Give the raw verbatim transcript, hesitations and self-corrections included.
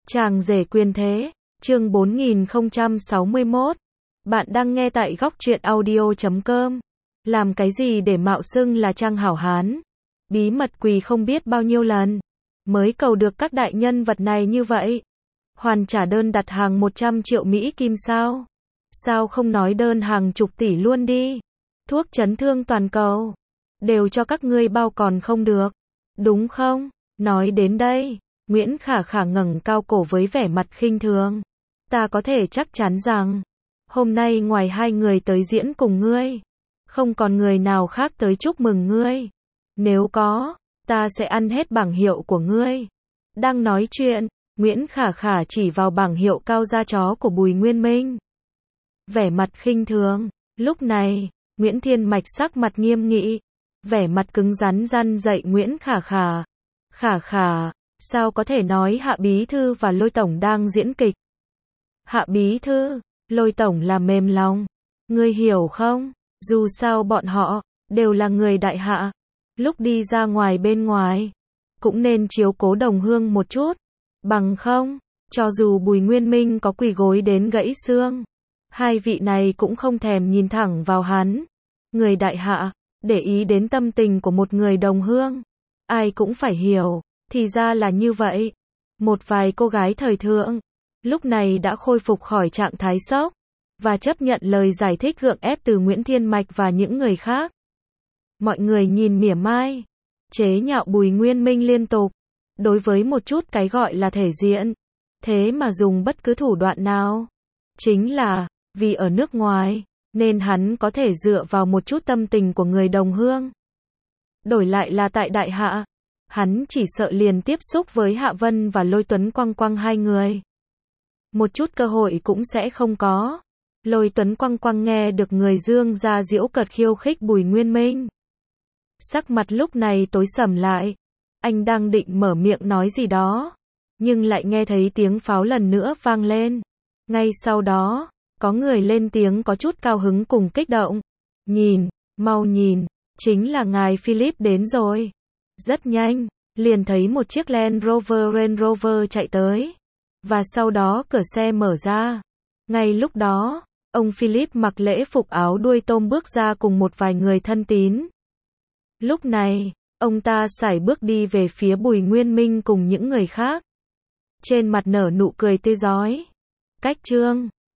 Chàng rể quyền thế, chương bốn nghìn không trăm sáu mươi mốt. Bạn đang nghe tại góc truyện audio chấm com. Làm cái gì để mạo xưng là Trang hảo hán? Bí mật quỳ không biết bao nhiêu lần, mới cầu được các đại nhân vật này như vậy. Hoàn trả đơn đặt hàng một trăm triệu Mỹ Kim sao? Sao không nói đơn hàng chục tỷ luôn đi? Thuốc chấn thương toàn cầu, đều cho các ngươi bao còn không được, đúng không? Nói đến đây, Nguyễn Khả Khả ngẩng cao cổ với vẻ mặt khinh thường. Ta có thể chắc chắn rằng, hôm nay ngoài hai người tới diễn cùng ngươi, không còn người nào khác tới chúc mừng ngươi. Nếu có, ta sẽ ăn hết bảng hiệu của ngươi. Đang nói chuyện, Nguyễn Khả Khả chỉ vào bảng hiệu cao da chó của Bùi Nguyên Minh. Vẻ mặt khinh thường, lúc này, Nguyễn Thiên Mạch sắc mặt nghiêm nghị, vẻ mặt cứng rắn răn dạy Nguyễn Khả Khả. Khả Khả, sao có thể nói Hạ Bí Thư và Lôi Tổng đang diễn kịch? Hạ Bí Thư, Lôi Tổng là mềm lòng. Ngươi hiểu không? Dù sao bọn họ, đều là người đại hạ. Lúc đi ra ngoài bên ngoài, cũng nên chiếu cố đồng hương một chút. Bằng không, cho dù Bùi Nguyên Minh có quỳ gối đến gãy xương, hai vị này cũng không thèm nhìn thẳng vào hắn. Người đại hạ, để ý đến tâm tình của một người đồng hương. Ai cũng phải hiểu, thì ra là như vậy. Một vài cô gái thời thượng, lúc này đã khôi phục khỏi trạng thái sốc, và chấp nhận lời giải thích gượng ép từ Nguyễn Thiên Mạch và những người khác. Mọi người nhìn mỉa mai, chế nhạo Bùi Nguyên Minh liên tục. Đối với một chút cái gọi là thể diện, thế mà dùng bất cứ thủ đoạn nào. Chính là, vì ở nước ngoài, nên hắn có thể dựa vào một chút tâm tình của người đồng hương. Đổi lại là tại đại hạ, hắn chỉ sợ liền tiếp xúc với Hạ Vân và Lôi Tuấn Quăng Quăng hai người. Một chút cơ hội cũng sẽ không có. Lôi Tuấn Quăng Quăng nghe được người dương ra giễu cợt khiêu khích Bùi Nguyên Minh. Sắc mặt lúc này tối sầm lại. Anh đang định mở miệng nói gì đó, nhưng lại nghe thấy tiếng pháo lần nữa vang lên. Ngay sau đó, có người lên tiếng có chút cao hứng cùng kích động. Nhìn, mau nhìn, chính là ngài Philip đến rồi. Rất nhanh, liền thấy một chiếc Land Rover Range Rover chạy tới. Và sau đó cửa xe mở ra. Ngay lúc đó, ông Philip mặc lễ phục áo đuôi tôm bước ra cùng một vài người thân tín. Lúc này, ông ta sải bước đi về phía Bùi Nguyên Minh cùng những người khác. Trên mặt nở nụ cười tươi rói. Cách Trương,